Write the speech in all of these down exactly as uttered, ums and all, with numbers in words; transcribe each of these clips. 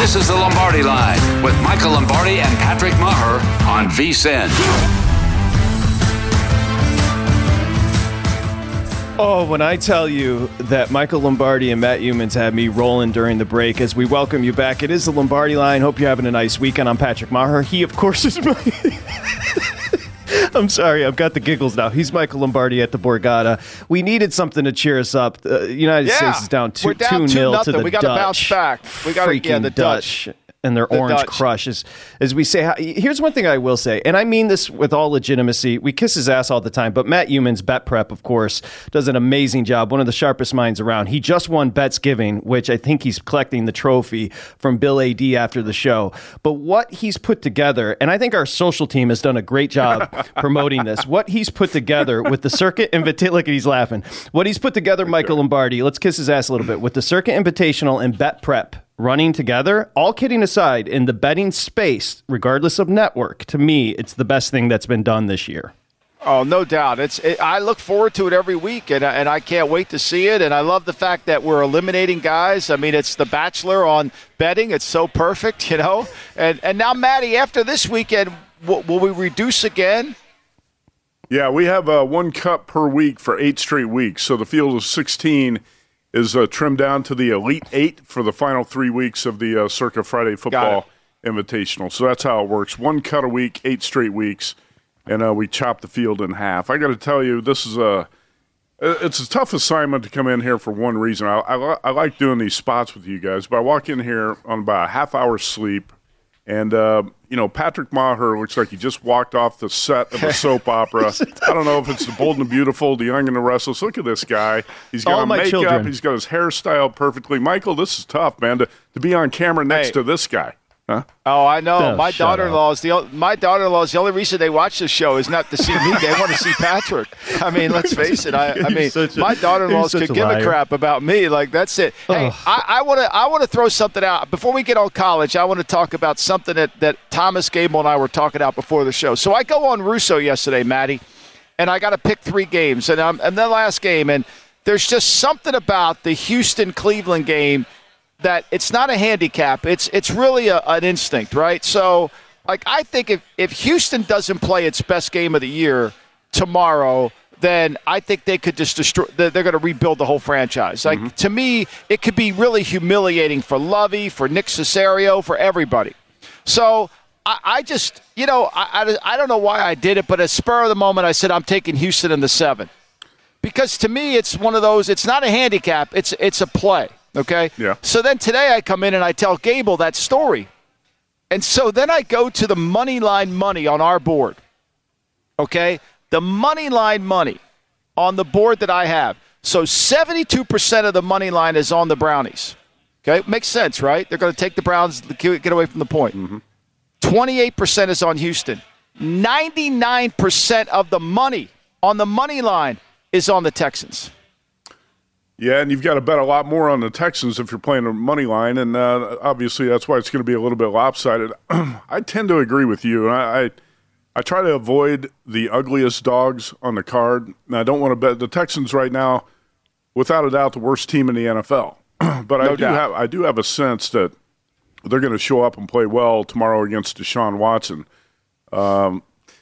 This is the Lombardi Line with Michael Lombardi and Patrick Maher on V S I N. Oh, when I tell you that Michael Lombardi and Matt Youmans had me rolling during the break as we welcome you back. It is the Lombardi Line. Hope you're having a nice weekend. I'm Patrick Maher. He, of course, is my... I'm sorry, I've got the giggles now. He's Michael Lombardi at the Borgata. We needed something to cheer us up. The uh, United yeah, States is down two we're down two nil two to the we got Dutch. to bounce back. We got to yeah, the Dutch. Dutch. And their the orange Dutch. crush. As, as we say, here's one thing I will say, and I mean this with all legitimacy. We kiss his ass all the time, but Matt Youmans, Bet Prep, of course, does an amazing job. One of the sharpest minds around. He just won Bets Giving, which I think he's collecting the trophy from Bill A D after the show. But what he's put together, and I think our social team has done a great job promoting this, what he's put together with the Circuit Invitational, look at he's laughing. What he's put together, Michael Lombardi, let's kiss his ass a little bit, with the Circuit Invitational and Bet Prep running together, all kidding aside, in the betting space, regardless of network, to me, it's the best thing that's been done this year. Oh, no doubt. It's. It, I look forward to it every week, and, and I can't wait to see it. And I love the fact that we're eliminating guys. I mean, it's The Bachelor on betting. It's so perfect, you know. And and now, Matty, after this weekend, will, will we reduce again? Yeah, we have uh, one cup per week for eight straight weeks. So the field of sixteen is uh, trimmed down to the Elite Eight for the final three weeks of the uh, Circa Friday Football Invitational. So that's how it works. One cut a week, eight straight weeks, and uh, we chop the field in half. I got to tell you, this is a it's a tough assignment to come in here for one reason. I, I, I like doing these spots with you guys, but I walk in here on about a half hour sleep, and uh, you know, Patrick Maher looks like he just walked off the set of a soap opera. I don't know if it's The Bold and the Beautiful, The Young and the Restless. Look at this guy. He's got All a my makeup. children. He's got his hairstyle perfectly. Michael, this is tough, man, to, to be on camera next Hey. to this guy. Huh? Oh, I know. Oh, my shut daughter-in-law is the o- my daughter-in-law is the only reason they watch this show is not to see me. They want to see Patrick. I mean, let's face it. I, I mean, such a- my daughter-in-laws you're could such a give a liar. crap about me. Like that's it. Hey, Ugh. I want to I want to throw something out before we get on college. I want to talk about something that that Thomas Gable and I were talking about before the show. So I go on Russo yesterday, Matty, and I got to pick three games, and I'm and the last game, and there's just something about the Houston-Cleveland game that it's not a handicap. It's it's really a, an instinct, right? So, like, I think if, if Houston doesn't play its best game of the year tomorrow, then I think they could just destroy. They're going to rebuild the whole franchise. Like, mm-hmm. to me, it could be really humiliating for Lovey, for Nick Caserio, for everybody. So, I, I just, you know, I, I, I don't know why I did it, but at spur of the moment, I said I'm taking Houston in the seven. Because to me, it's one of those, it's not a handicap, it's it's a play. Okay? Yeah. So then today I come in and I tell Gable that story. And so then I go to the money line money on our board. Okay? The money line money on the board that I have. So seventy-two percent of the money line is on the Brownies. Okay? Makes sense, right? They're going to take the Browns, get away from the point. Mm-hmm. twenty-eight percent is on Houston. ninety-nine percent of the money on the money line is on the Texans. Yeah, and you've got to bet a lot more on the Texans if you're playing a money line, and uh, obviously that's why it's going to be a little bit lopsided. I tend to agree with you, and I, I I try to avoid the ugliest dogs on the card. And I don't want to bet the Texans right now, without a doubt, the worst team in the N F L. But I No do doubt. have I do have a sense that they're going to show up and play well tomorrow against Deshaun Watson. Um,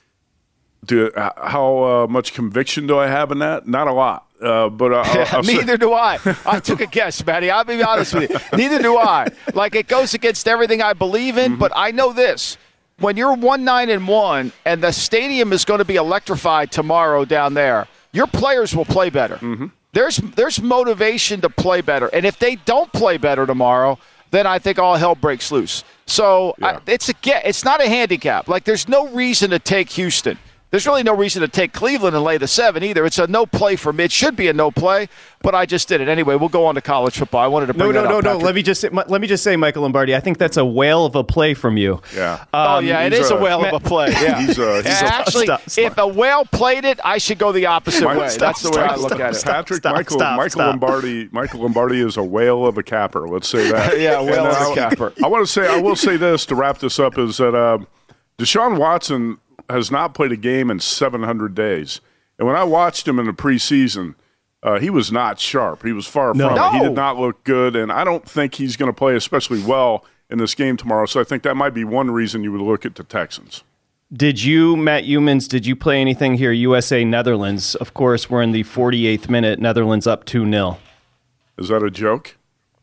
do how uh, much conviction do I have in that? Not a lot. Uh, but uh, I'll, I'll Neither say- do I. I took a guess, Matty. I'll be honest with you. Neither do I. Like, it goes against everything I believe in, mm-hmm. but I know this. When you're one nine and one and the stadium is going to be electrified tomorrow down there, your players will play better. Mm-hmm. There's there's motivation to play better. And if they don't play better tomorrow, then I think all hell breaks loose. So Yeah. I, it's a get. It's not a handicap. Like, there's no reason to take Houston. There's really no reason to take Cleveland and lay the seven either. It's a no play for me. It should be a no play, but I just did it anyway. We'll go on to college football. I wanted to bring No, no, that no, up, no. Patrick. Let me just say, let me just say, Michael Lombardi. I think that's a whale of a play from you. Yeah. Oh Um, yeah, it he's is a, a- whale of a play. Yeah. He's a- he's a- Actually, Stop, stop. if a whale played it, I should go the opposite Mike, way. stop, That's the way stop, I look stop, at it. stop. Patrick, Michael, stop, Michael stop. Lombardi, Michael Lombardi is a whale of a capper. Let's say that. Yeah, whale And, of a uh, capper. I want to say, I will say this to wrap this up is that uh, Deshaun Watson has not played a game in seven hundred days, and when I watched him in the preseason, uh, he was not sharp. He was far No. from it. He No. did not look good, and I don't think he's going to play especially well in this game tomorrow. So I think that might be one reason you would look at the Texans. Did you, Matt Youmans, did you play anything here? U S A Netherlands. Of course, we're in the forty-eighth minute. Netherlands up two nil. Is that a joke?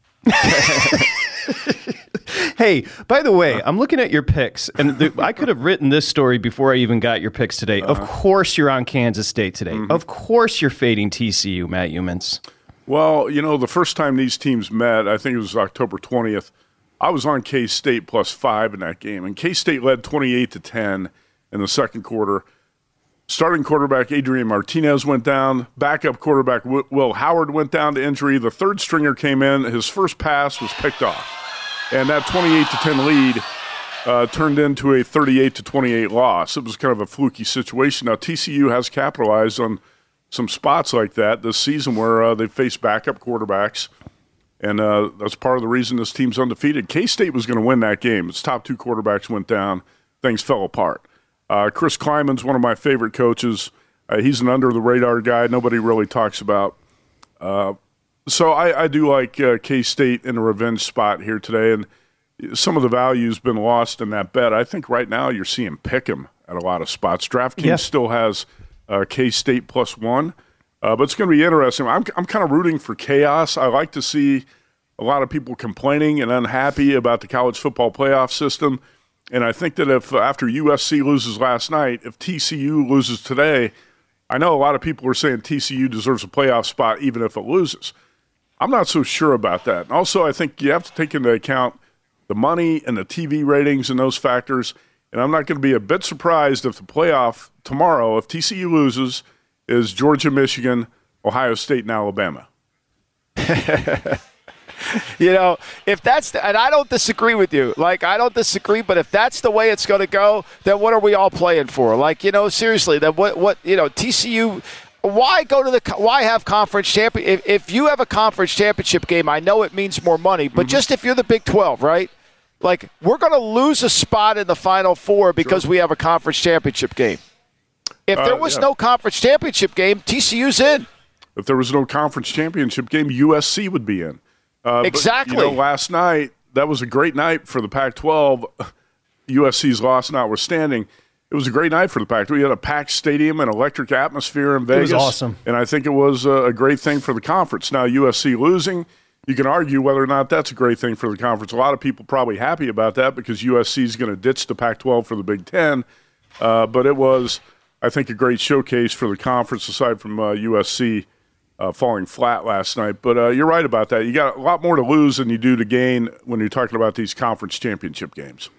Hey, by the way, I'm looking at your picks, and the, I could have written this story before I even got your picks today. Uh-huh. Of course you're on Kansas State today. Mm-hmm. Of course you're fading T C U, Matt Youmans. Well, you know, the first time these teams met, I think it was October twentieth, I was on K-State plus five in that game, and K-State led twenty-eight to ten in the second quarter. Starting quarterback Adrian Martinez went down. Backup quarterback Will Howard went down to injury. The third stringer came in. His first pass was picked off. And that twenty-eight to ten lead uh, turned into a thirty-eight to twenty-eight loss. It was kind of a fluky situation. Now, T C U has capitalized on some spots like that this season where uh, they faced backup quarterbacks. And uh, that's part of the reason this team's undefeated. K-State was going to win that game. Its top two quarterbacks went down. Things fell apart. Uh, Chris Kleiman's one of my favorite coaches. Uh, he's an under-the-radar guy nobody really talks about. Uh, so I, I do like uh, K-State in a revenge spot here today, and some of the value's been lost in that bet. I think right now you're seeing Pick'em at a lot of spots. DraftKings yeah. still has uh, K-State plus one, uh, but it's going to be interesting. I'm, I'm kind of rooting for chaos. I like to see a lot of people complaining and unhappy about the college football playoff system. And I think that if after U S C loses last night, if T C U loses today, I know a lot of people are saying T C U deserves a playoff spot even if it loses. I'm not so sure about that. And also, I think you have to take into account the money and the T V ratings and those factors. And I'm not going to be a bit surprised if the playoff tomorrow, if T C U loses, is Georgia, Michigan, Ohio State, and Alabama. You know, if that's the, and I don't disagree with you. Like, I don't disagree, but if that's the way it's going to go, then what are we all playing for? Like, you know, seriously, then what, what you know, T C U, why go to the, why have conference champion? If, if you have a conference championship game, I know it means more money, but mm-hmm. just if you're the Big twelve, right? Like, we're going to lose a spot in the Final Four because sure. we have a conference championship game. If there was uh, yeah. no conference championship game, T C U's in. If there was no conference championship game, U S C would be in. Uh, exactly. But, you know, last night, that was a great night for the Pac twelve. U S C's loss notwithstanding, it was a great night for the Pac twelve. We had a packed stadium and electric atmosphere in Vegas. It was awesome. And I think it was a great thing for the conference. Now, U S C losing, you can argue whether or not that's a great thing for the conference. A lot of people probably happy about that because U S C is going to ditch the Pac twelve for the Big Ten. Uh, but it was, I think, a great showcase for the conference aside from uh, U S C. Uh, falling flat last night. But uh, you're right about that. You got a lot more to lose than you do to gain when you're talking about these conference championship games.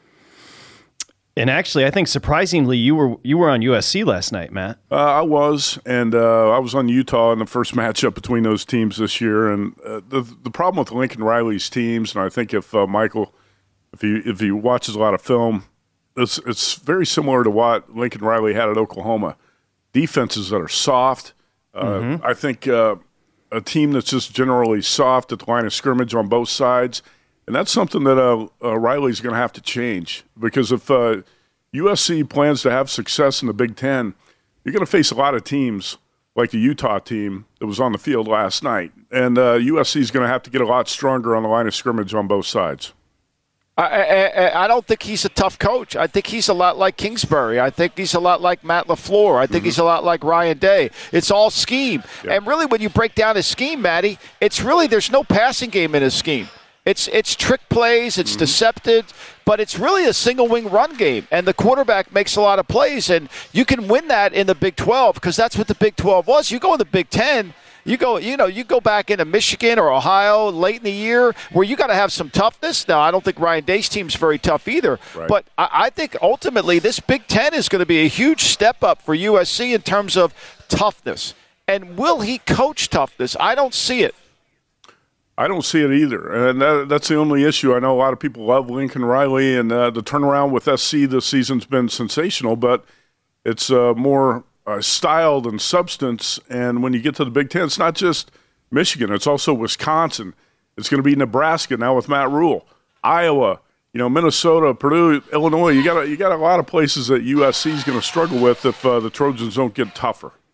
And actually, I think surprisingly, you were you were on U S C last night, Matt. Uh, I was, and uh, I was on Utah in the first matchup between those teams this year. And uh, the the problem with Lincoln Riley's teams, and I think if uh, Michael, if he if he watches a lot of film, it's it's very similar to what Lincoln Riley had at Oklahoma. Defenses that are soft. Uh, mm-hmm. I think uh, a team that's just generally soft at the line of scrimmage on both sides, and that's something that uh, uh, Riley's going to have to change because if uh, U S C plans to have success in the Big Ten, you're going to face a lot of teams like the Utah team that was on the field last night, and uh, U S C is going to have to get a lot stronger on the line of scrimmage on both sides. I, I, I don't think he's a tough coach. I think he's a lot like Kingsbury. I think he's a lot like Matt LaFleur. I think mm-hmm. he's a lot like Ryan Day. It's all scheme. Yep. And really, when you break down his scheme, Matty, it's really there's no passing game in his scheme. It's it's trick plays, it's mm-hmm. deceptive, but it's really a single-wing run game. And the quarterback makes a lot of plays, and you can win that in the Big twelve because that's what the Big twelve was. You go in the Big ten, You go, you know, you go back into Michigan or Ohio late in the year where you got to have some toughness. Now, I don't think Ryan Day's team's very tough either, right. but I, I think ultimately this Big Ten is going to be a huge step up for U S C in terms of toughness. And will he coach toughness? I don't see it. I don't see it either, and that, that's the only issue. I know a lot of people love Lincoln Riley, and uh, the turnaround with S C this season's been sensational, but it's uh, more uh, style than substance. And when you get to the Big Ten, it's not just Michigan; it's also Wisconsin. It's going to be Nebraska now with Matt Rule, Iowa, you know, Minnesota, Purdue, Illinois. You got a, you got a lot of places that U S C is going to struggle with if uh, the Trojans don't get tougher.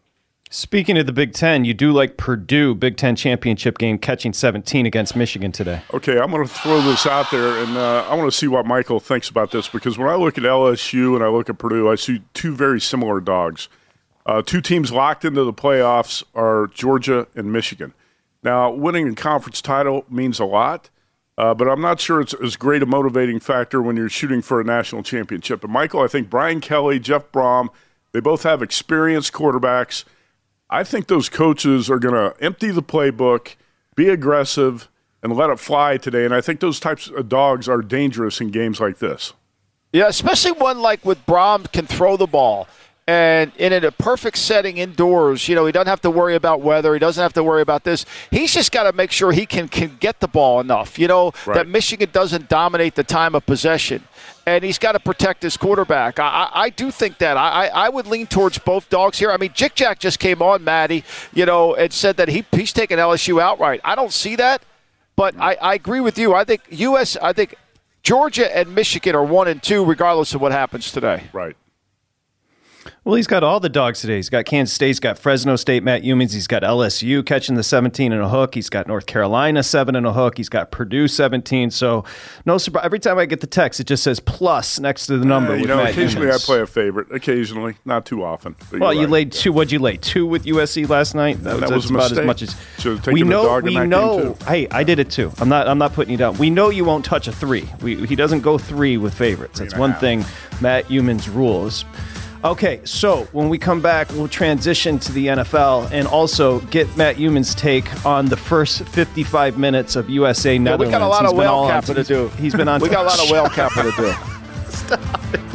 Speaking of the Big Ten, you do like Purdue Big Ten championship game catching seventeen against Michigan today. Okay, I'm going to throw this out there, and uh, I want to see what Michael thinks about this, because when I look at L S U and I look at Purdue, I see two very similar dogs. Uh, two teams locked into the playoffs are Georgia and Michigan. Now, winning a conference title means a lot, uh, but I'm not sure it's as great a motivating factor when you're shooting for a national championship. And Michael, I think Brian Kelly, Jeff Brom, they both have experienced quarterbacks. I think those coaches are going to empty the playbook, be aggressive, and let it fly today. And I think those types of dogs are dangerous in games like this. Yeah, especially one like with Brom can throw the ball. And in a perfect setting indoors, you know, he doesn't have to worry about weather. He doesn't have to worry about this. He's just got to make sure he can, can get the ball enough, you know, right. that Michigan doesn't dominate the time of possession. And he's got to protect his quarterback. I, I, I do think that. I, I would lean towards both dogs here. I mean, Jick Jack just came on, Maddie, you know, and said that he he's taking L S U outright. I don't see that, but I, I agree with you. I think U S, I think Georgia and Michigan are one and two regardless of what happens today. Right. Well, he's got all the dogs today. He's got Kansas State, he's got Fresno State, Matt Youmans, he's got L S U catching the seventeen and a hook, he's got North Carolina seven and a hook, he's got Purdue seventeen. So no surprise. Every time I get the text, it just says plus next to the number. Uh, you with know, Matt occasionally Youmans. I play a favorite. Occasionally, not too often. Well, you right. laid two. What'd you lay? Two with U S C last night. That, that was, was a about mistake. as much as Should have taken we the know. dog in We that know. game too. Hey, I did it too. I'm not. I'm not putting you down. We know you won't touch a three. We, he doesn't go three with favorites. That's one thing Matt Youmans rules. Okay, so when we come back, we'll transition to the N F L and also get Matt Youmans' take on the first fifty-five minutes of U S A Netherlands. Yeah, we got a lot he's of whale capping to do. He's been on. We got a lot of whale capping to do. Stop it.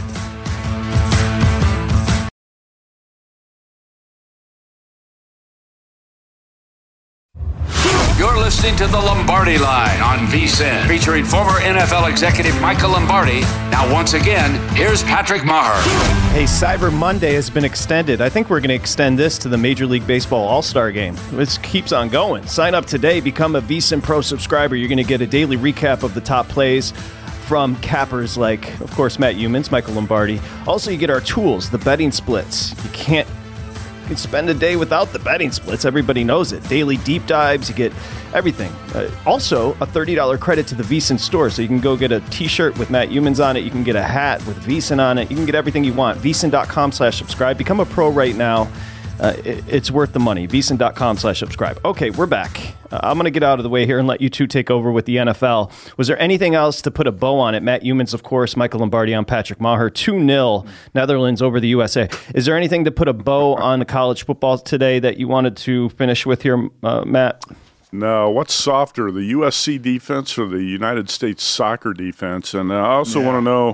You're listening to The Lombardi Line on VSiN, featuring former N F L executive Michael Lombardi. Now, once again, here's Patrick Maher. Hey, Cyber Monday has been extended. I think we're going to extend this to the Major League Baseball All-Star Game. This keeps on going. Sign up today, become a VSiN Pro subscriber. You're going to get a daily recap of the top plays from cappers like, of course, Matt Youmans, Michael Lombardi. Also, you get our tools, the betting splits. You can't You can spend a day without the betting splits. Everybody knows it. Daily deep dives. You get everything. Uh, also, a thirty dollars credit to the VSiN store. So you can go get a t-shirt with Matt Youmans on it. You can get a hat with VSiN on it. You can get everything you want. VSiN.com slash subscribe. Become a pro right now. Uh, it, it's worth the money. VSiN.com slash subscribe. Okay, we're back. Uh, I'm going to get out of the way here and let you two take over with the N F L. Was there anything else to put a bow on it? Matt Youmans, of course, Michael Lombardi, I'm Patrick Maher. two nil Netherlands over the U S A. Is there anything to put a bow on the college football today that you wanted to finish with here, uh, Matt? No, what's softer, the U S C defense or the United States soccer defense? And I also yeah. want to know,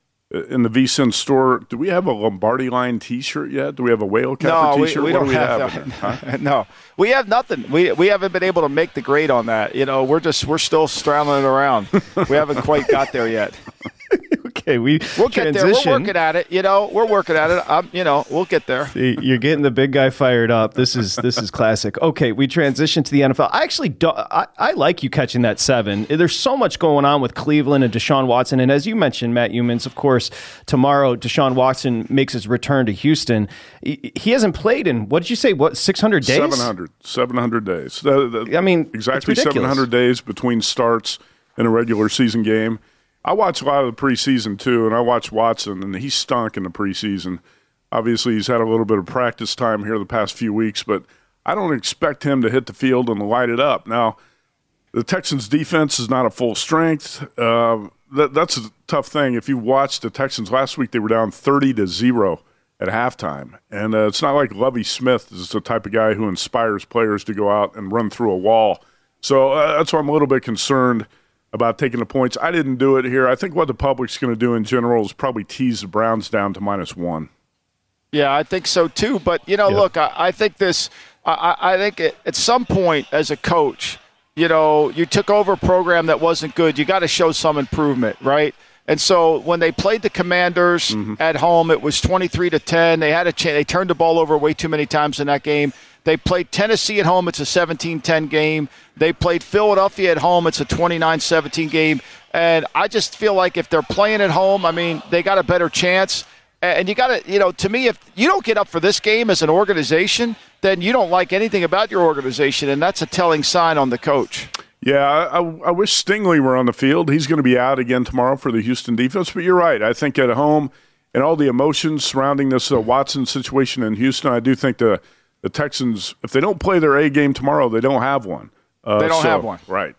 in the VSiN store, do we have a Lombardi Line T-shirt yet? Do we have a whale capper no, T-shirt? We, we what don't do we have, have? that. Huh? No, we have nothing. We we haven't been able to make the grade on that. You know, we're just we're still straddling around. We haven't quite got there yet. Okay, we we'll get there. We're working at it. You know, we're working at it. I'm, you know, we'll get there. See, you're getting the big guy fired up. This is this is classic. Okay, we transition to the N F L. I actually do, I, I like you catching that seven. There's so much going on with Cleveland and Deshaun Watson, and as you mentioned, Matt Youmans, of course, tomorrow Deshaun Watson makes his return to Houston. He, he hasn't played in what did you say? What six hundred days? seven hundred. seven hundred days. The, the, I mean, exactly seven hundred days between starts in a regular season game. I watch a lot of the preseason, too, and I watch Watson, and he stunk in the preseason. Obviously, he's had a little bit of practice time here the past few weeks, but I don't expect him to hit the field and light it up. Now, the Texans' defense is not at full strength. Uh, that, that's a tough thing. If you watched the Texans last week, they were down thirty to zero at halftime. And uh, it's not like Lovie Smith is the type of guy who inspires players to go out and run through a wall. So uh, that's why I'm a little bit concerned about taking the points. I didn't do it here. I think what the public's going to do in general is probably tease the Browns down to minus one. Yeah, I think so too. But, you know, yep. look, I, I think this I, I think it, at some point as a coach, you know, you took over a program that wasn't good. You got to show some improvement, right? And so when they played the Commanders mm-hmm. at home, it was twenty-three to ten. They had a ch- they turned the ball over way too many times in that game. They played Tennessee at home. It's a seventeen ten game. They played Philadelphia at home. It's a twenty-nine seventeen game. And I just feel like if they're playing at home, I mean, they got a better chance. And you got to, you know, to me, if you don't get up for this game as an organization, then you don't like anything about your organization, and that's a telling sign on the coach. Yeah, I, I wish Stingley were on the field. He's going to be out again tomorrow for the Houston defense. But you're right. I think at home and all the emotions surrounding this uh, Watson situation in Houston, I do think the, the Texans, if they don't play their A game tomorrow, they don't have one. Uh, they don't so, have one. Right.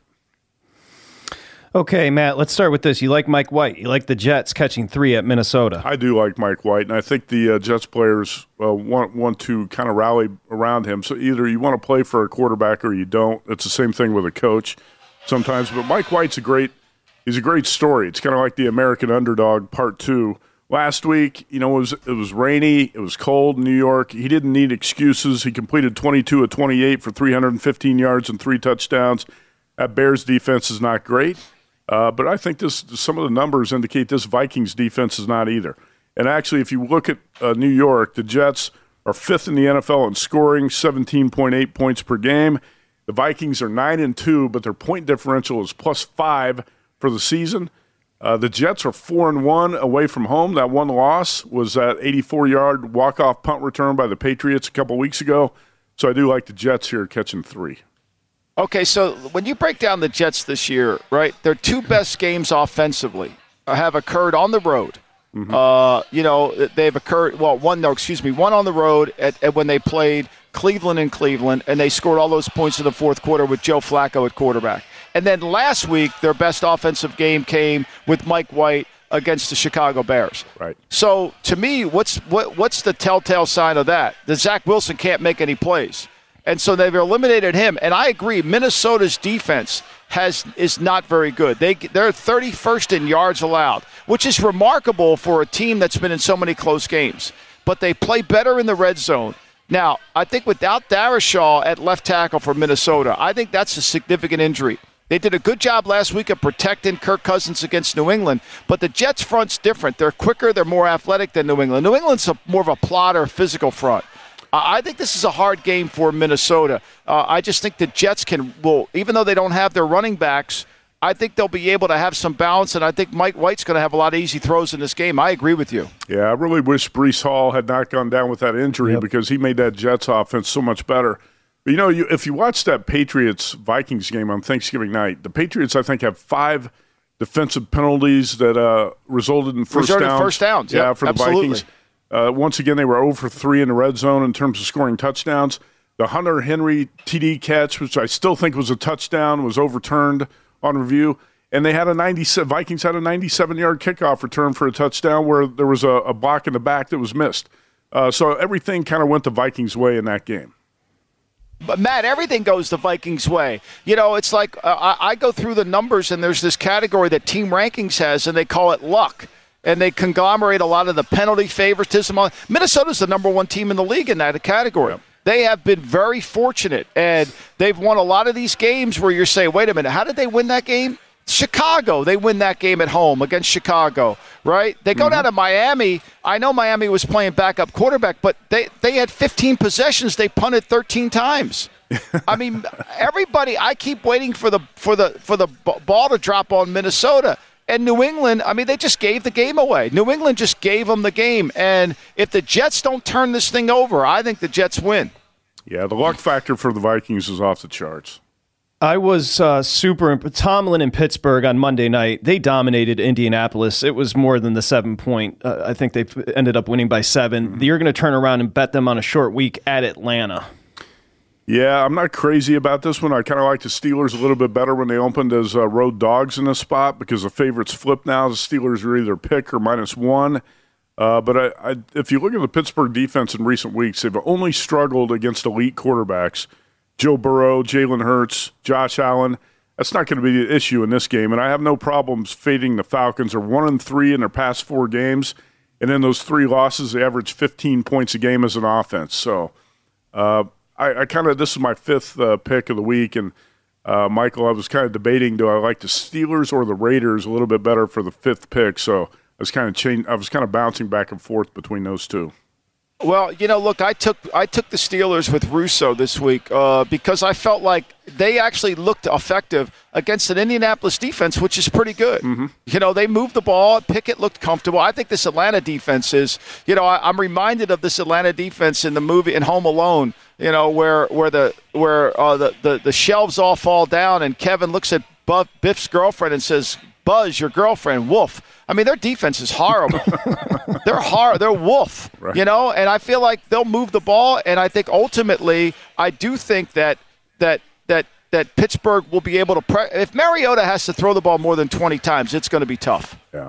Okay, Matt, let's start with this. You like Mike White. You like the Jets catching three at Minnesota. I do like Mike White, and I think the uh, Jets players uh, want, want to kind of rally around him. So either you want to play for a quarterback or you don't. It's the same thing with a coach sometimes. But Mike White's a great he's a great story. It's kind of like the American Underdog Part two. Last week, you know, it was, it was rainy. It was cold in New York. He didn't need excuses. He completed twenty-two of twenty-eight for three hundred fifteen yards and three touchdowns. That Bears defense is not great. Uh, but I think this some of the numbers indicate this Vikings defense is not either. And actually, if you look at uh, New York, the Jets are fifth in the N F L in scoring, seventeen point eight points per game. The Vikings are nine and two, but their point differential is plus five for the season. Uh, the Jets are four and one away from home. That one loss was that eighty-four-yard walk-off punt return by the Patriots a couple weeks ago. So I do like the Jets here catching three. Okay, so when you break down the Jets this year, right, their two best games offensively have occurred on the road. Mm-hmm. Uh, you know, they've occurred, well, one, no, excuse me, one on the road at, at when they played Cleveland in Cleveland, and they scored all those points in the fourth quarter with Joe Flacco at quarterback. And then last week, their best offensive game came with Mike White against the Chicago Bears. Right. So, to me, what's what, what's the telltale sign of that? That Zach Wilson can't make any plays. And so they've eliminated him. And I agree, Minnesota's defense has is not very good. They, they're thirty-first in yards allowed, which is remarkable for a team that's been in so many close games. But they play better in the red zone. Now, I think without Darrisaw at left tackle for Minnesota, I think that's a significant injury. They did a good job last week of protecting Kirk Cousins against New England, but the Jets' front's different. They're quicker, they're more athletic than New England. New England's a, more of a plotter, physical front. I think this is a hard game for Minnesota. Uh, I just think the Jets can, will, even though they don't have their running backs, I think they'll be able to have some balance, and I think Mike White's going to have a lot of easy throws in this game. I agree with you. Yeah, I really wish Breece Hall had not gone down with that injury yep. because he made that Jets offense so much better. But, you know, you, if you watch that Patriots-Vikings game on Thanksgiving night, the Patriots, I think, have five defensive penalties that uh, resulted in first Resulted downs. first downs, yeah, yep, for the absolutely. Vikings. Uh, once again, they were zero for three in the red zone in terms of scoring touchdowns. The Hunter Henry T D catch, which I still think was a touchdown, was overturned on review. And they had a ninety-seven. Vikings had a ninety-seven-yard kickoff return for a touchdown where there was a, a block in the back that was missed. Uh, so everything kind of went the Vikings' way in that game. But, Matt, everything goes the Vikings' way. You know, it's like uh, I, I go through the numbers, and there's this category that Team Rankings has, and they call it luck. And they conglomerate a lot of the penalty favoritism. Minnesota's the number one team in the league in that category. Yep. They have been very fortunate, and they've won a lot of these games where you're saying, wait a minute, how did they win that game? Chicago, they win that game at home against Chicago, right? They go mm-hmm. down to Miami. I know Miami was playing backup quarterback, but they, they had fifteen possessions. They punted thirteen times. I mean, everybody, I keep waiting for the for the for the ball to drop on Minnesota. And New England, I mean, they just gave the game away. New England just gave them the game. And if the Jets don't turn this thing over, I think the Jets win. Yeah, the luck factor for the Vikings is off the charts. I was uh, super – Tomlin in Pittsburgh on Monday night, they dominated Indianapolis. It was more than the seven-point. Uh, I think they ended up winning by seven. Mm-hmm. You're going to turn around and bet them on a short week at Atlanta. Yeah, I'm not crazy about this one. I kind of like the Steelers a little bit better when they opened as uh, road dogs in this spot because the favorites flip now. The Steelers are either pick or minus one. Uh, but I, I, if you look at the Pittsburgh defense in recent weeks, they've only struggled against elite quarterbacks. Joe Burrow, Jalen Hurts, Josh Allen. That's not going to be the issue in this game. And I have no problems fading the Falcons. They're one and three in their past four games. And in those three losses, they average fifteen points a game as an offense. So, uh, I, I kind of this is my fifth uh, pick of the week, and uh, Michael, I was kind of debating do I like the Steelers or the Raiders a little bit better for the fifth pick. So I was kind of change, I was kind of bouncing back and forth between those two. Well, you know, look, I took I took the Steelers with Russo this week uh, because I felt like they actually looked effective against an Indianapolis defense, which is pretty good. Mm-hmm. You know, they moved the ball. Pickett looked comfortable. I think this Atlanta defense is, you know, I, I'm reminded of this Atlanta defense in the movie in Home Alone, you know, where where the where uh, the, the, the shelves all fall down and Kevin looks at Buff, Biff's girlfriend and says, Buzz, your girlfriend, woof. I mean, their defense is horrible. they're hard. They're wolf, right. You know, and I feel like they'll move the ball. And I think ultimately, I do think that that that that Pittsburgh will be able to. Pre- if Mariota has to throw the ball more than twenty times, it's going to be tough. Yeah.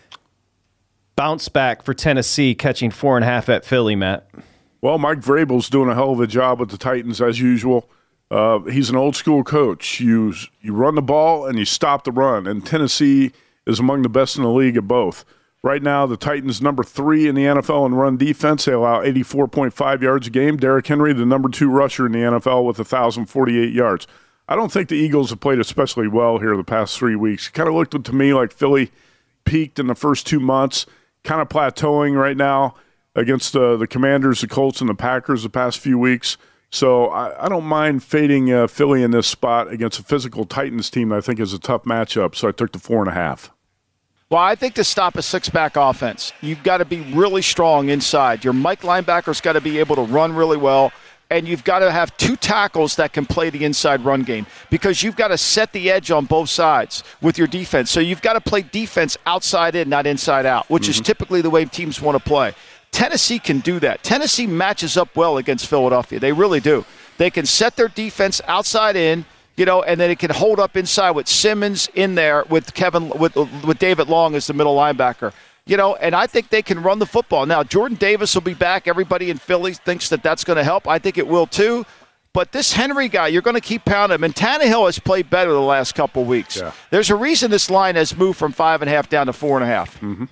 Bounce back for Tennessee, catching four and a half at Philly, Matt. Well, Mike Vrabel's doing a hell of a job with the Titans as usual. Uh, he's an old school coach. You you run the ball and you stop the run, and Tennessee is among the best in the league at both. Right now, the Titans number three in the N F L in run defense. They allow eighty-four point five yards a game. Derrick Henry, the number two rusher in the N F L with one thousand forty-eight yards. I don't think the Eagles have played especially well here the past three weeks. It kind of looked to me like Philly peaked in the first two months, kind of plateauing right now against uh, the Commanders, the Colts, and the Packers the past few weeks. So I, I don't mind fading uh, Philly in this spot against a physical Titans team that I think is a tough matchup. So I took the four and a half. Well, I think to stop a six-back offense, you've got to be really strong inside. Your Mike linebacker's got to be able to run really well, and you've got to have two tackles that can play the inside run game because you've got to set the edge on both sides with your defense. So you've got to play defense outside in, not inside out, which mm-hmm. is typically the way teams want to play. Tennessee can do that. Tennessee matches up well against Philadelphia. They really do. They can set their defense outside in, you know, and then it can hold up inside with Simmons in there with Kevin with with David Long as the middle linebacker. You know, and I think they can run the football. Now, Jordan Davis will be back. Everybody in Philly thinks that that's going to help. I think it will too. But this Henry guy, you're going to keep pounding him. And Tannehill has played better the last couple of weeks. Yeah. There's a reason this line has moved from five and a half down to four and a half. Mm-hmm.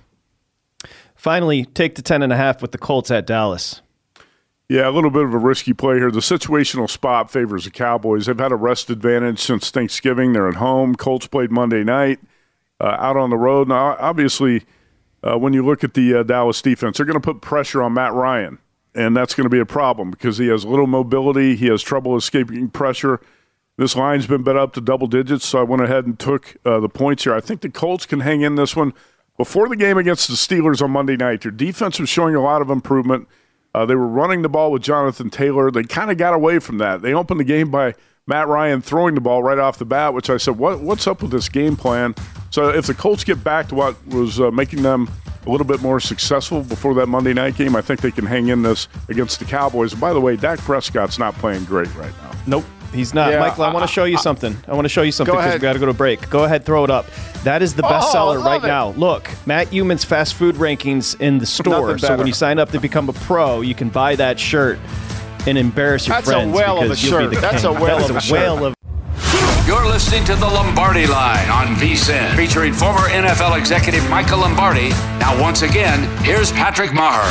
Finally, take the ten and a half with the Colts at Dallas. Yeah, a little bit of a risky play here. The situational spot favors the Cowboys. They've had a rest advantage since Thanksgiving. They're at home. Colts played Monday night, uh, out on the road. Now, obviously, uh, when you look at the uh, Dallas defense, they're going to put pressure on Matt Ryan, and that's going to be a problem because he has little mobility. He has trouble escaping pressure. This line's been bet up to double digits, so I went ahead and took uh, the points here. I think the Colts can hang in this one. Before the game against the Steelers on Monday night, their defense was showing a lot of improvement. Uh, they were running the ball with Jonathan Taylor. They kind of got away from that. They opened the game by Matt Ryan throwing the ball right off the bat, which I said, what, what's up with this game plan? So if the Colts get back to what was uh, making them a little bit more successful before that Monday night game, I think they can hang in this against the Cowboys. And by the way, Dak Prescott's not playing great right now. Nope. He's not. Yeah, Michael, I want to show you something. I want to show you something because we got to go to break. Go ahead, throw it up. That is the bestseller oh, right it. now. Look, Matt Euman's fast food rankings in the store. So when you sign up to become a pro, you can buy that shirt and embarrass your That's friends. That's a whale because of a you'll shirt. Be the That's king. a whale That's of a, a shirt. whale of. You're listening to the Lombardi Line on V S I N, featuring former N F L executive Michael Lombardi. Now, once again, here's Patrick Maher.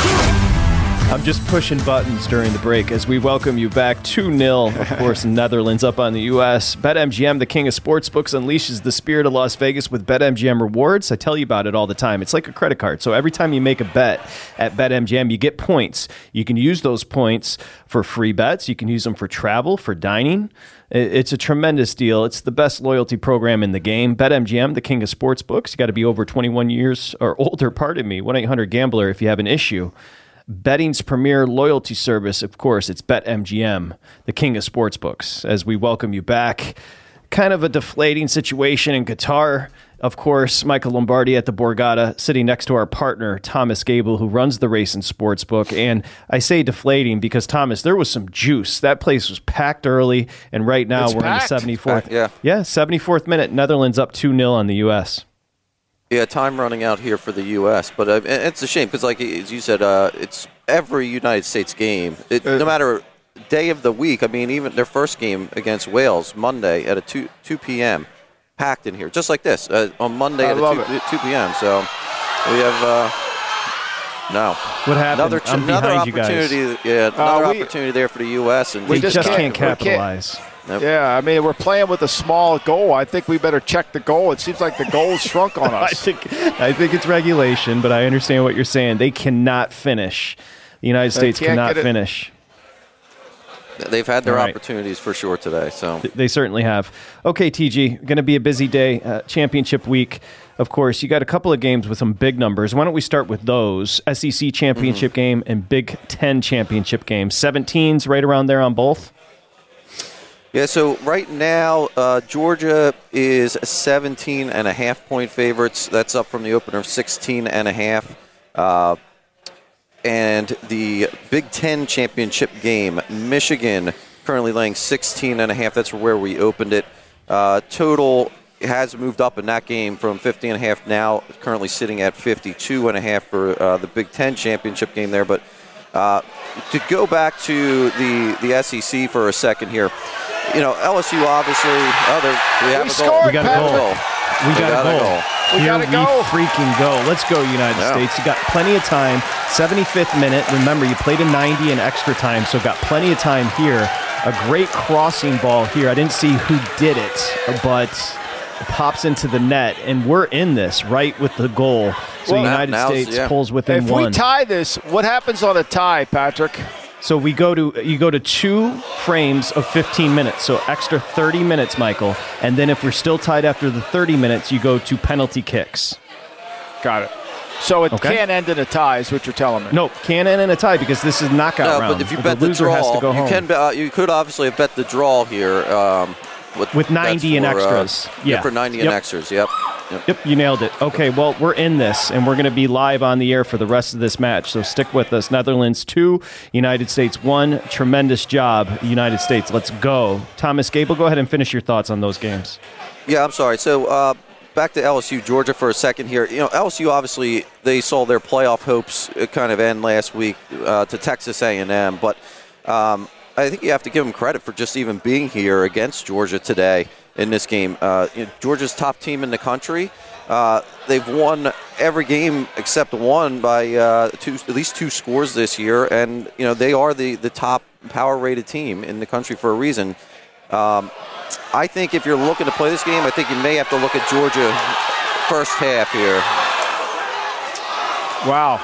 I'm just pushing buttons during the break as we welcome you back. two nil, of course, Netherlands up on the U S BetMGM, the king of sportsbooks, unleashes the spirit of Las Vegas with BetMGM rewards. I tell you about it all the time. It's like a credit card. So every time you make a bet at BetMGM, you get points. You can use those points for free bets. You can use them for travel, for dining. It's a tremendous deal. It's the best loyalty program in the game. BetMGM, the king of sportsbooks. You got to be over twenty-one years or older, pardon me, one eight hundred gambler if you have an issue. Betting's premier loyalty service, of course, it's BetMGM, the king of sportsbooks, as we welcome you back. Kind of a deflating situation in Qatar. Of course, Michael Lombardi at the Borgata, sitting next to our partner, Thomas Gable, who runs the Race and Sportsbook. And I say deflating because, Thomas, there was some juice. That place was packed early, and right now it's we're packed. in the seventy-fourth. Packed, yeah. yeah, seventy-fourth minute. Netherlands up two nil on the U S Yeah, time running out here for the U S, but uh, it's a shame because, like as you said, uh, it's every United States game. It, no matter day of the week. I mean, even their first game against Wales Monday at a two two p.m. packed in here, just like this uh, on Monday I at love a two, it. two p.m. So we have uh, no What happened? another ch- I'm another behind you guys. opportunity. Yeah, another Uh, we- opportunity there for the U S and We just just, can't- can't, we can't- capitalize. Yep. Yeah, I mean, we're playing with a small goal. I think we better check the goal. It seems like the goal's shrunk on I us. think I think it's regulation, but I understand what you're saying. They cannot finish The United States cannot finish. They've had their right. opportunities for sure today. So They certainly have. Okay, T G, going to be a busy day, uh, championship week. Of course, you got a couple of games with some big numbers. Why don't we start with those? S E C championship mm-hmm. game and Big Ten championship game. seventeens right around there on both? Yeah, so right now, uh, Georgia is seventeen and a half point favorites. That's up from the opener of sixteen and a half. Uh, and the Big Ten championship game, Michigan currently laying sixteen and a half. That's where we opened it. Uh, total has moved up in that game from fifty and a half now, currently sitting at fifty-two and a half for uh, the Big Ten championship game there. But uh, to go back to the, the S E C for a second here, you know, L S U obviously, oh, we have we a scored, goal. We got a goal. We got, got a goal. We Here gotta go. we freaking go. Let's go, United yeah. States. You got plenty of time. seventy-fifth minute. Remember, you played a ninety in extra time, so got plenty of time here. A great crossing ball here. I didn't see who did it, but it pops into the net, and we're in this right with the goal. So Well, United now- States yeah. pulls within If one. we tie this, what happens on a tie, Patrick? So we go to you go to two frames of fifteen minutes, so extra thirty minutes, Michael. And then if we're still tied after the thirty minutes, you go to penalty kicks. Got it. So it Okay. can't end in a tie, is what you're telling me. Nope, can't end in a tie because this is knockout No, round. but if you the bet the loser draw, has to go you home. can. Uh, you could obviously have bet the draw here um, with, With ninety that's and for, uh, extras. Yeah. for ninety Yep. and extras. Yep. yep. Yep, you nailed it. Okay, well, we're in this, and we're going to be live on the air for the rest of this match, so stick with us. Netherlands two, United States one. Tremendous job, United States. Let's go. Thomas Gable, go ahead and finish your thoughts on those games. Yeah, I'm sorry. So uh, back to L S U, Georgia for a second here. You know, L S U obviously they saw their playoff hopes kind of end last week uh, to Texas A and M, but um, I think you have to give them credit for just even being here against Georgia today in this game. Uh, you know, Georgia's top team in the country. Uh, they've won every game except one by uh, two, at least two scores this year, and you know they are the, the top power-rated team in the country for a reason. Um, I think if you're looking to play this game, I think you may have to look at Georgia first half here. Wow.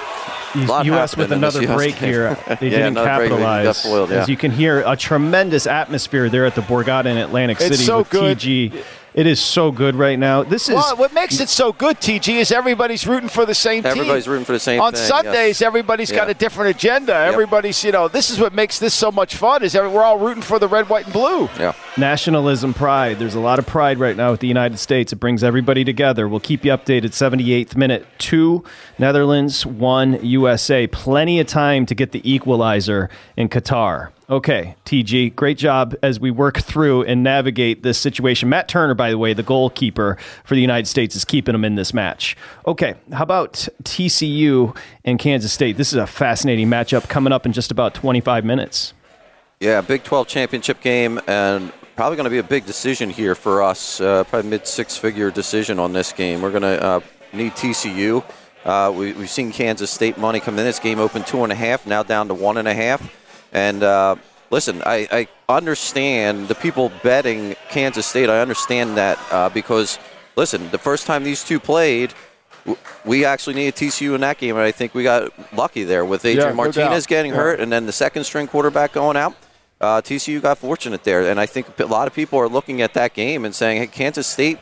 U S with another break here. They yeah, didn't capitalize. Foiled, yeah. As you can hear, a tremendous atmosphere there at the Borgata in Atlantic City It's so with good. T G. It is so good right now. This is Well, what makes it so good, T G, is everybody's rooting for the same team. Everybody's rooting for the same On thing. Sundays, yes. everybody's got Yeah. a different agenda. Yep. Everybody's, you know, this is what makes this so much fun, is every, we're all rooting for the red, white, and blue. Yeah. nationalism, pride. There's a lot of pride right now with the United States. It brings everybody together. We'll keep you updated. seventy-eighth minute, two Netherlands, one U S A. Plenty of time to get the equalizer in Qatar. Okay, T G, great job as we work through and navigate this situation. Matt Turner, by the way, the goalkeeper for the United States, is keeping them in this match. Okay, how about T C U and Kansas State? This is a fascinating matchup coming up in just about twenty-five minutes. Yeah, Big twelve championship game, and probably going to be a big decision here for us. Uh, probably mid six-figure decision on this game. We're going to uh, need T C U. Uh, we, we've seen Kansas State money come in. This game opened two and a half, now down to one and a half. And uh, listen, I, I understand the people betting Kansas State. I understand that uh, because, listen, the first time these two played, w- we actually needed T C U in that game, and I think we got lucky there with Adrian Yeah, no Martinez doubt. getting Yeah. hurt, and then the second-string quarterback going out. Uh, T C U got fortunate there, and I think a lot of people are looking at that game and saying, hey, Kansas State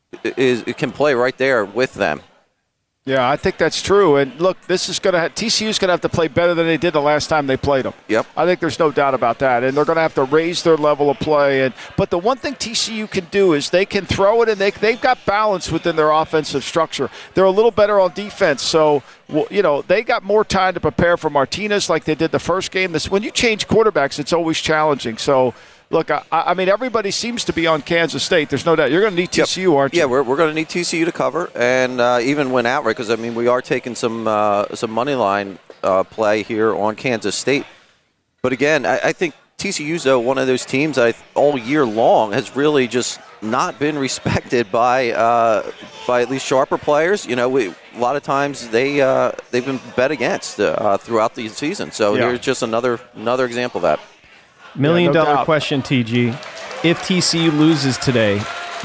is, can play right there with them. Yeah, I think that's true. And look, this is going to have, T C U's going to have to play better than they did the last time they played them. Yep. I think there's no doubt about that. And they're going to have to raise their level of play. And but the one thing T C U can do is they can throw it, and they they've got balance within their offensive structure. They're a little better on defense, so well, you know they got more time to prepare for Martinez like they did the first game. This when you change quarterbacks, it's always challenging. So. Look, I, I mean, everybody seems to be on Kansas State. There's no doubt. You're going to need T C U, Yep. aren't you? Yeah, we're, we're going to need T C U to cover and uh, even win outright because, I mean, we are taking some uh, some money line uh, play here on Kansas State. But, again, I, I think T C U's, though, one of those teams I, all year long has really just not been respected by uh, by at least sharper players. You know, we, a lot of times they, uh, they've been bet against uh, throughout the season. So Yeah. here's just another another example of that. Million Yeah, no dollar doubt. question, T G. If T C U loses today,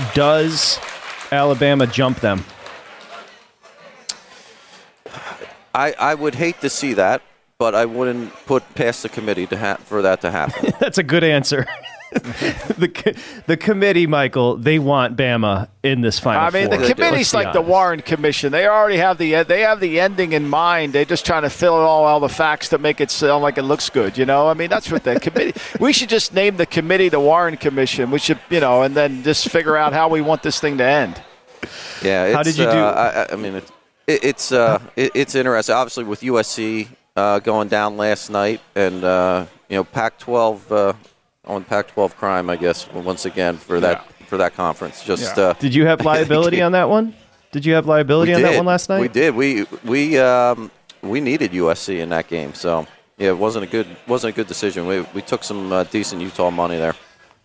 does Alabama jump them? I, I would hate to see that, but I wouldn't put past the committee to ha- for that to happen. That's a good answer. the the committee, Michael, they want Bama in this final I mean, four. the committee's like honest. the Warren Commission. They already have the they have the ending in mind. They're just trying to fill in all, all the facts to make it sound like it looks good. You know, I mean, that's what the committee. We should just name the committee the Warren Commission. We should, you know, and then just figure out how we want this thing to end. Yeah. It's, How did you do? Uh, I, I mean, it, it, it's uh, it, it's interesting. Obviously, with U S C uh, going down last night, and uh, you know, Pac twelve. Uh, on Pac twelve crime, I guess, once again for that yeah. for that conference. Just yeah. uh, did you have liability on that one? Did you have liability on did. that one last night? We did. We we um, we needed U S C in that game, so yeah, it wasn't a good wasn't a good decision. We we took some uh, decent Utah money there.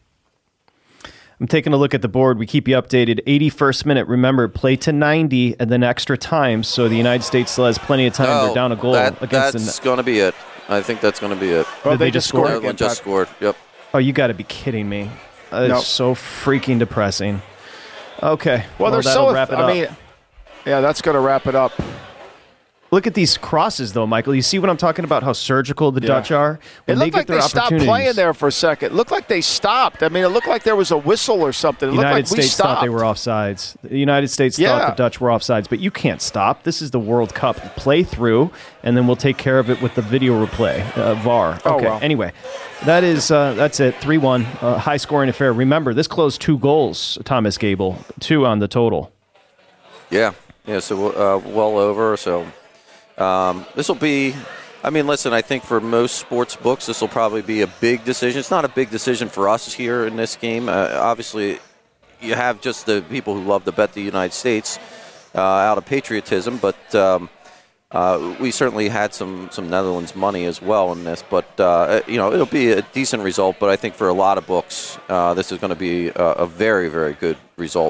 I'm taking a look at the board. We keep you updated. eighty-first minute. Remember, play to ninety and then extra time, so the United States still has plenty of time. Oh, They're down a goal that, against. That's the, going to be it. I think that's going to be it. Well, Did they, they just just score? scored. Again, just scored. Yep. Oh, you got to be kidding me. That is Nope. so freaking depressing. Okay. Well, they're that'll so. wrap it I up. mean, yeah, that's going to wrap it up. Look at these crosses, though, Michael. You see what I'm talking about, how surgical the Yeah. Dutch are? It When they looked get like their they stopped opportunities- playing there for a second. It looked like they stopped. I mean, it looked like there was a whistle or something. It The United looked like we States stopped. thought they were offsides. The United States Yeah. thought the Dutch were offsides, but you can't stop. This is the World Cup. Play through, and then we'll take care of it with the video replay, uh, V A R. Oh, Okay, well. anyway, that is, uh, that's it, three one, uh, high-scoring affair. Remember, this closed two goals, Thomas Gable, two on the total. Yeah. Yeah. So uh, well over. So um, this will be. I mean, listen. I think for most sports books, this will probably be a big decision. It's not a big decision for us here in this game. Uh, obviously, you have just the people who love to bet the United States uh, out of patriotism, but um, uh, we certainly had some some Netherlands money as well in this. But uh, you know, it'll be a decent result. But I think for a lot of books, uh, this is going to be a, a very, very good result.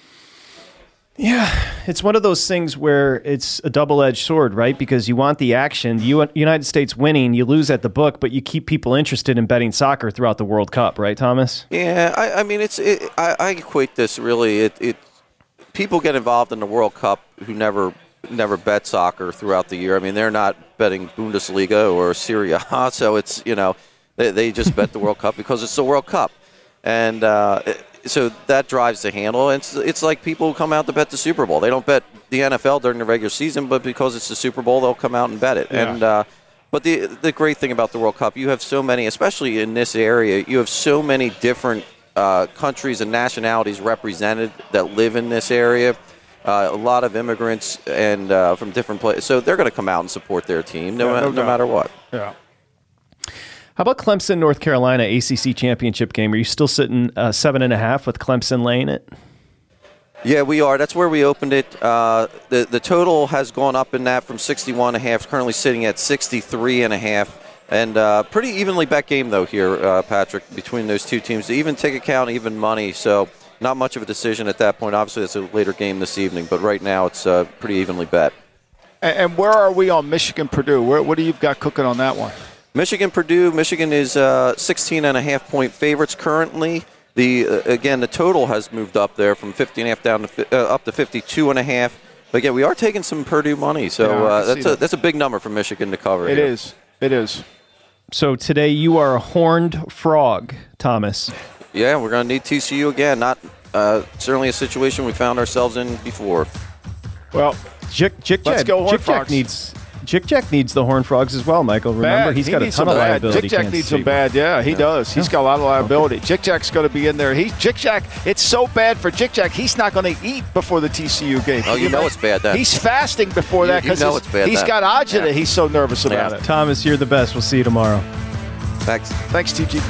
Yeah, it's one of those things where it's a double-edged sword, right? Because you want the action. The U- United States winning, you lose at the book, but you keep people interested in betting soccer throughout the World Cup, right, Thomas? Yeah, I, I mean, it's. It, I, I equate this really. It, it people get involved in the World Cup who never never bet soccer throughout the year. I mean, they're not betting Bundesliga or Serie A, so it's you know they, they just bet the World Cup because it's the World Cup, and. Uh, it, So that drives the handle. It's it's like people who come out to bet the Super Bowl. They don't bet the N F L during the regular season, but because it's the Super Bowl, they'll come out and bet it. Yeah. And uh, but the the great thing about the World Cup, you have so many, especially in this area, you have so many different uh, countries and nationalities represented that live in this area. Uh, a lot of immigrants and uh, from different places, so they're going to come out and support their team no, Yeah, no no doubt. matter what. Yeah. How about Clemson, North Carolina, A C C championship game? Are you still sitting uh, seven and a half with Clemson laying it? Yeah, we are. That's where we opened it. Uh, the the total has gone up in that from sixty-one and a half, currently sitting at sixty-three and a half. And uh, pretty evenly bet game, though, here, uh, Patrick, between those two teams. Even ticket count, even money. So not much of a decision at that point. Obviously, it's a later game this evening, but right now it's uh, pretty evenly bet. And, and where are we on Michigan, Purdue? Where, what do you got cooking on that one? Michigan, Purdue. Michigan is uh, sixteen and a half point favorites currently. The uh, again, the total has moved up there from fifty and a half down to uh, up to fifty-two and a half. But again, we are taking some Purdue money, so Yeah, I uh, see that's a that. that's a big number for Michigan to cover. It here. is. It is. So today you are a horned frog, Thomas. Yeah, we're going to need T C U again. Not uh, certainly a situation we found ourselves in before. Well, Jick, Jick, Let's Jack, go Horned Jick Jack Frogs. needs Jick Jack needs the Horned Frogs as well, Michael. Remember, bad. he's He got a needs ton some of bad. liability. Jick Jack Kansas needs some City. bad. Yeah, he does. He's got a lot of liability. Jick Jack's going to be in there. He Jick Jack. It's so bad for Jick Jack. He's not going to eat before the T C U game. Oh, you know it's bad then. He's fasting before You- that you because know it's bad he's then. got agita. Yeah. He's so nervous about Yeah. it. Thomas, you're the best. We'll see you tomorrow. Thanks. Thanks, T G.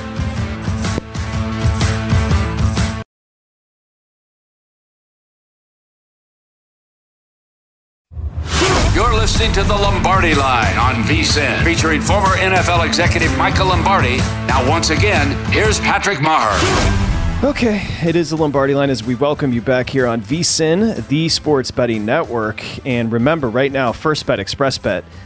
You're listening to the Lombardi Line on VSiN, featuring former N F L executive Michael Lombardi. Now, once again, here's Patrick Maher. Okay, it is the Lombardi Line as we welcome you back here on VSiN, the Sports Betting Network. And remember, right now, First Bet, Express Bet,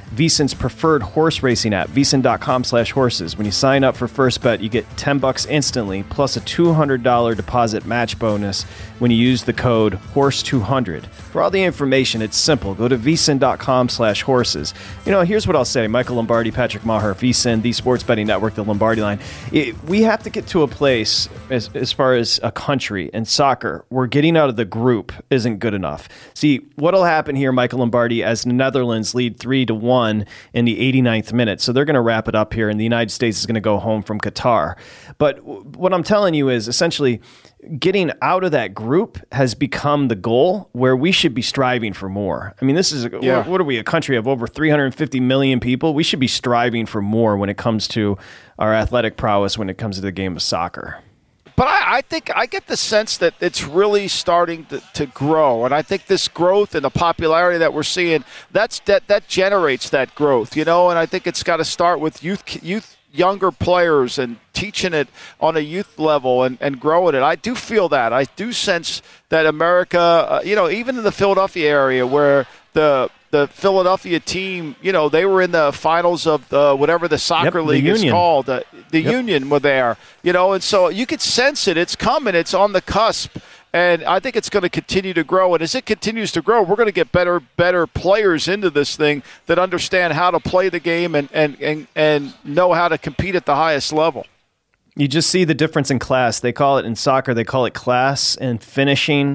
VSiN's preferred horse racing app, V S I N dot com slash horses. When you sign up for First Bet, you get ten bucks instantly, plus a two hundred dollars deposit match bonus when you use the code horse two hundred. For all the information, it's simple. Go to V S I N dot com slash horses. You know, here's what I'll say. Michael Lombardi, Patrick Maher, VSiN, the Sports Betting Network, the Lombardi Line. It, we have to get to a place, as, as far as a country and soccer, where getting out of the group isn't good enough. See, what'll happen here, Michael Lombardi, as the Netherlands lead three to one in the eighty-ninth minute. So they're going to wrap it up here, and the United States is going to go home from Qatar. But what I'm telling you is essentially getting out of that group has become the goal, where we should be striving for more. I mean, this is, a, yeah. what are we, a country of over three hundred fifty million people? We should be striving for more when it comes to our athletic prowess, when it comes to the game of soccer. But I, I think I get the sense that it's really starting to, to grow. And I think this growth and the popularity that we're seeing, that's that, that generates that growth, you know, and I think it's got to start with youth youth. younger players and teaching it on a youth level and, and growing it. I do feel that. I do sense that America, uh, you know, even in the Philadelphia area where the the Philadelphia team, you know, they were in the finals of the, whatever the soccer yep, league the is called. The, the yep. Union were there, you know, and so you could sense it. It's coming. It's on the cusp. And I think it's going to continue to grow. And as it continues to grow, we're going to get better better players into this thing that understand how to play the game and, and, and, and know how to compete at the highest level. You just see the difference in class. They call it in soccer, they call it class and finishing.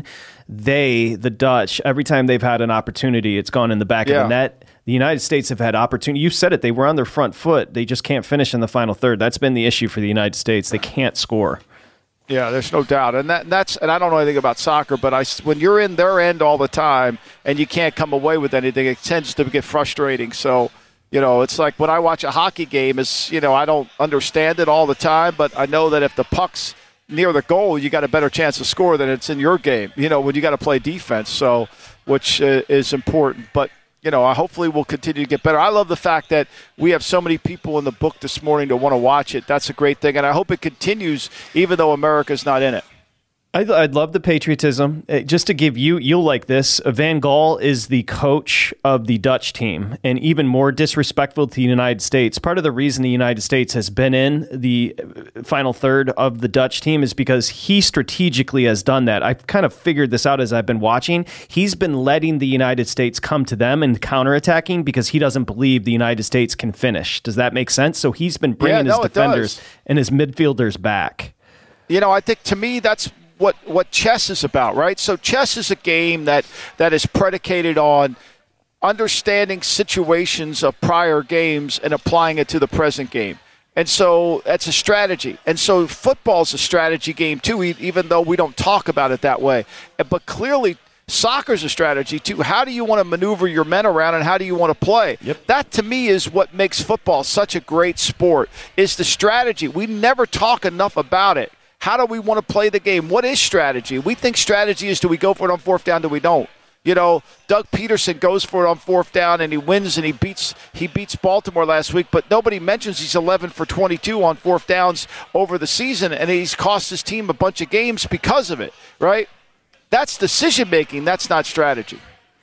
They, the Dutch, every time they've had an opportunity, it's gone in the back yeah. of the net. The United States have had opportunity. You said it. They were on their front foot. They just can't finish in the final third. That's been the issue for the United States. They can't score. Yeah, there's no doubt, and that that's and I don't know anything about soccer, but I when you're in their end all the time and you can't come away with anything, it tends to get frustrating. So, you know, it's like when I watch a hockey game, is you know I don't understand it all the time, but I know that if the puck's near the goal, you got a better chance to score than it's in your game. You know, when you got to play defense, so which uh, is important, but. You know, hopefully we'll continue to get better. I love the fact that we have so many people in the book this morning to want to watch it. That's a great thing, and I hope it continues even though America's not in it. I'd, I'd love the patriotism. Uh, just to give you, you'll like this. Van Gaal is the coach of the Dutch team, and even more disrespectful to the United States. Part of the reason the United States has been in the final third of the Dutch team is because he strategically has done that. I've kind of figured this out as I've been watching. He's been letting the United States come to them and counterattacking because he doesn't believe the United States can finish. Does that make sense? So he's been bringing yeah, no, his defenders and his midfielders back. You know, I think to me that's what what chess is about, right? So chess is a game that, that is predicated on understanding situations of prior games and applying it to the present game. And so that's a strategy. And so football's a strategy game too, even though we don't talk about it that way. But clearly soccer's a strategy too. How do you want to maneuver your men around and how do you want to play? Yep. That to me is what makes football such a great sport, is the strategy. We never talk enough about it. How do we want to play the game? What is strategy? We think strategy is do we go for it on fourth down, do we don't? You know, Doug Peterson goes for it on fourth down and he wins and he beats he beats Baltimore last week, but nobody mentions he's eleven for twenty-two on fourth downs over the season, and he's cost his team a bunch of games because of it, right? That's decision making. That's not strategy.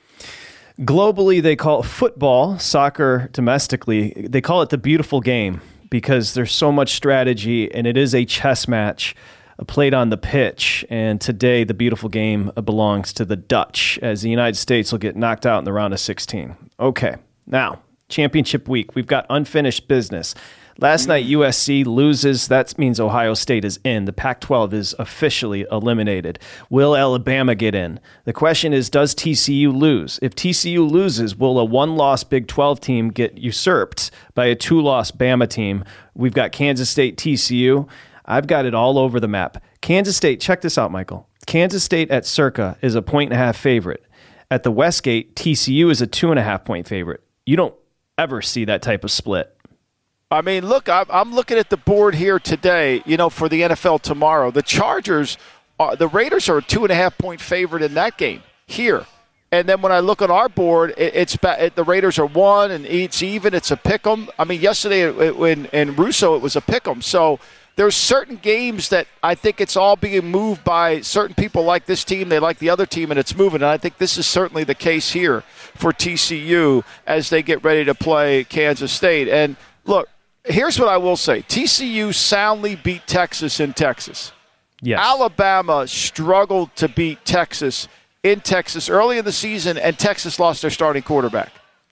Globally, they call football, soccer domestically, they call it the beautiful game, because there's so much strategy, and it is a chess match played on the pitch. And today, the beautiful game belongs to the Dutch, as the United States will get knocked out in the round of sixteen. Okay, now, championship week. We've got unfinished business. Last night, U S C loses. That means Ohio State is in. The Pac twelve is officially eliminated. Will Alabama get in? The question is, does T C U lose? If T C U loses, will a one-loss Big twelve team get usurped by a two-loss Bama team? We've got Kansas State, T C U. I've got it all over the map. Kansas State, check this out, Michael. Kansas State at Circa is a point and a half favorite. At the Westgate, T C U is a two and a half point favorite. You don't ever see that type of split. I mean, look, I'm looking at the board here today, you know, for the N F L tomorrow. The Chargers, are, the Raiders are a two and a half point favorite in that game here. And then when I look on our board, it, it's it, the Raiders are one and it's even. It's a pick 'em. I mean, yesterday in, in Russo, it was a pick 'em. So there's certain games that I think it's all being moved by certain people like this team, they like the other team, and it's moving. And I think this is certainly the case here for T C U as they get ready to play Kansas State. And look, here's what I will say. T C U soundly beat Texas in Texas. Yes. Alabama struggled to beat Texas in Texas early in the season, and Texas lost their starting quarterback.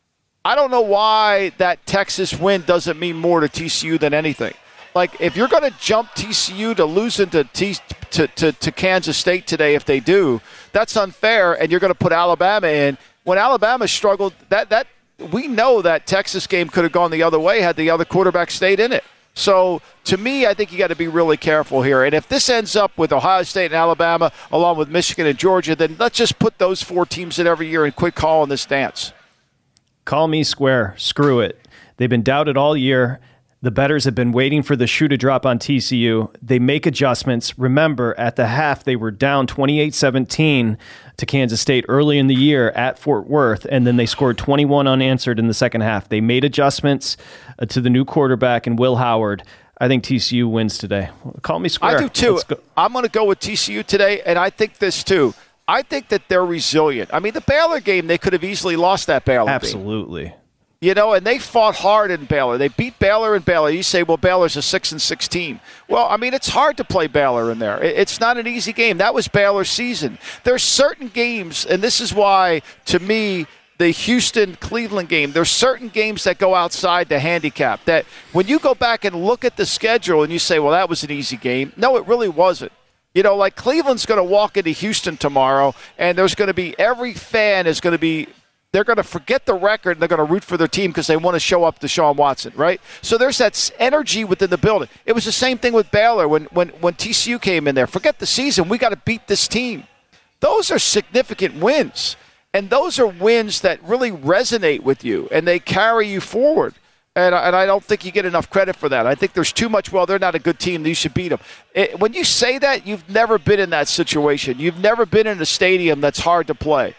I don't know why that Texas win doesn't mean more to T C U than anything. Like, if you're going to jump T C U to losing to, T- to, to, to Kansas State today, if they do, that's unfair, and you're going to put Alabama in. When Alabama struggled, that that we know that Texas game could have gone the other way had the other quarterback stayed in it. So, to me, I think you got to be really careful here. And if this ends up with Ohio State and Alabama, along with Michigan and Georgia, then let's just put those four teams in every year and quit calling this dance. Call me square. Screw it. They've been doubted all year. The bettors have been waiting for the shoe to drop on T C U. They make adjustments. Remember, at the half, they were down twenty-eight seventeen to Kansas State early in the year at Fort Worth, and then they scored twenty-one unanswered in the second half. They made adjustments uh, to the new quarterback and Will Howard. I think T C U wins today. Call me square. I do, too. I'm going to go with T C U today, and I think this, too. I think that they're resilient. I mean, the Baylor game, they could have easily lost that Baylor Absolutely. game. You know, and they fought hard in Baylor. They beat Baylor in Baylor. You say, well, Baylor's a six and six team. Well, I mean, it's hard to play Baylor in there. It's not an easy game. That was Baylor's season. There's certain games, and this is why, to me, the Houston-Cleveland game, there's certain games that go outside the handicap. That when you go back and look at the schedule and you say, well, that was an easy game. No, it really wasn't. You know, like Cleveland's going to walk into Houston tomorrow, and there's going to be every fan is going to be they're going to forget the record and they're going to root for their team because they want to show up to Deshaun Watson, right? So there's that energy within the building. It was the same thing with Baylor when, when, when T C U came in there. Forget the season. We got to beat this team. Those are significant wins, and those are wins that really resonate with you, and they carry you forward. And I, and I don't think you get enough credit for that. I think there's too much, well, they're not a good team, you should beat them. It, when you say that, you've never been in that situation. You've never been in a stadium that's hard to play.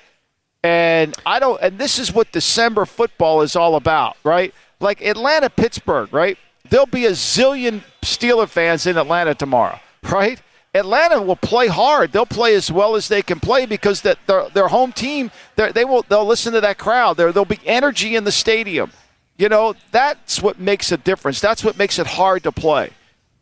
And I don't. And this is what December football is all about, right? Like Atlanta, Pittsburgh, right? There'll be a zillion Steeler fans in Atlanta tomorrow, right? Atlanta will play hard. They'll play as well as they can play because that their their home team, they will they'll listen to that crowd. There there'll be energy in the stadium. You know, that's what makes a difference. That's what makes it hard to play.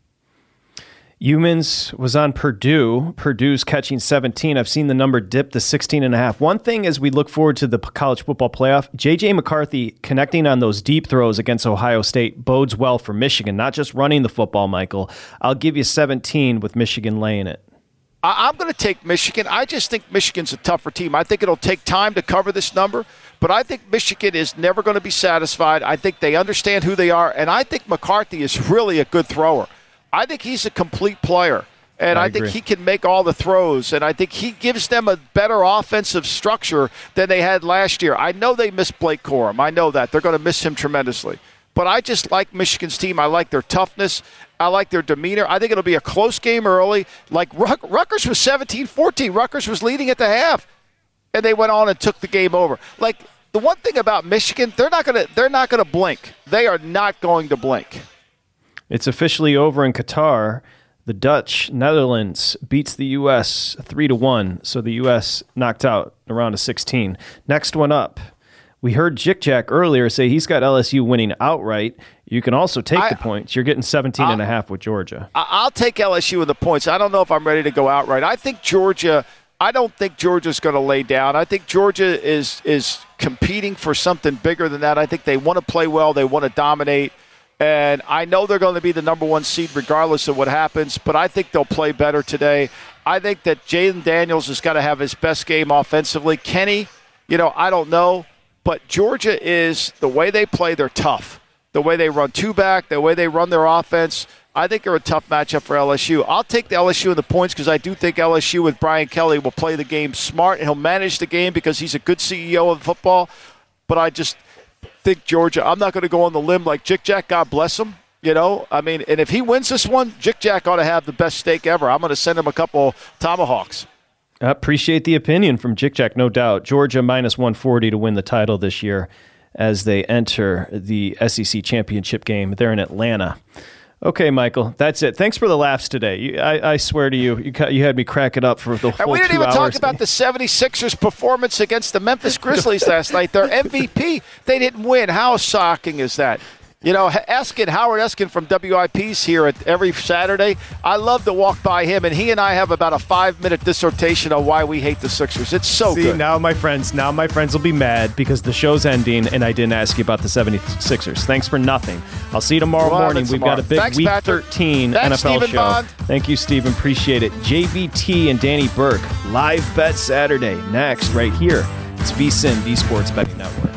Humans was on Purdue. Purdue's catching seventeen. I've seen the number dip to sixteen and a half. One thing as we look forward to the college football playoff, J J McCarthy connecting on those deep throws against Ohio State bodes well for Michigan, not just running the football, Michael. I'll give you seventeen with Michigan laying it. I'm going to take Michigan. I just think Michigan's a tougher team. I think it'll take time to cover this number, but I think Michigan is never going to be satisfied. I think they understand who they are, and I think McCarthy is really a good thrower. I think he's a complete player, and I, I think he can make all the throws, and I think he gives them a better offensive structure than they had last year. I know they miss Blake Corum. I know that. They're going to miss him tremendously. But I just like Michigan's team. I like their toughness. I like their demeanor. I think it'll be a close game early. Like Ruck- Rutgers was seventeen fourteen. Rutgers was leading at the half, and they went on and took the game over. Like, the one thing about Michigan, they're not going to they're not going to blink. They are not going to blink. It's officially over in Qatar. The Dutch Netherlands beats the U S three to one, so the U S knocked out a round of sixteen. Next one up. We heard Jick Jack earlier say he's got L S U winning outright. You can also take I, the points. You're getting seventeen I'll, and a half with Georgia. I'll take L S U with the points. I don't know if I'm ready to go outright. I think Georgia I don't think Georgia's going to lay down. I think Georgia is is competing for something bigger than that. I think they want to play well. They want to dominate. And I know they're going to be the number one seed regardless of what happens, but I think they'll play better today. I think that Jaden Daniels has got to have his best game offensively. Kenny, you know, I don't know, but Georgia is, the way they play, they're tough. The way they run two-back, the way they run their offense, I think they're a tough matchup for L S U. I'll take the L S U in the points because I do think L S U with Brian Kelly will play the game smart, and he'll manage the game because he's a good C E O of football. But I just think Georgia, I'm not going to go on the limb like Jick Jack, God bless him. You know, I mean, and if he wins this one, Jick Jack ought to have the best steak ever. I'm going to send him a couple tomahawks. I appreciate the opinion from Jick Jack, no doubt. Georgia minus one forty to win the title this year as they enter the S E C championship game. They're in Atlanta. Okay, Michael, that's it. Thanks for the laughs today. You, I, I swear to you, you, you had me cracking up for the whole And we didn't two even hours. talk about the seventy-sixers performance against the Memphis Grizzlies last night. Their M V P, they didn't win. How shocking is that? You know, Eskin, Howard Eskin from W I P's here at every Saturday. I love to walk by him, and he and I have about a five-minute dissertation on why we hate the Sixers. It's so See, good. now my friends, now my friends will be mad because the show's ending and I didn't ask you about the seventy-sixers. Thanks for nothing. I'll see you tomorrow Well, morning. that's We've tomorrow. got a big Thanks, Week Patrick. thirteen Thanks, N F L Stephen show. Bond. Thank you, Stephen. Appreciate it. J V T and Danny Burke, live bet Saturday next right here. It's VSiN, V Sports Betting Network.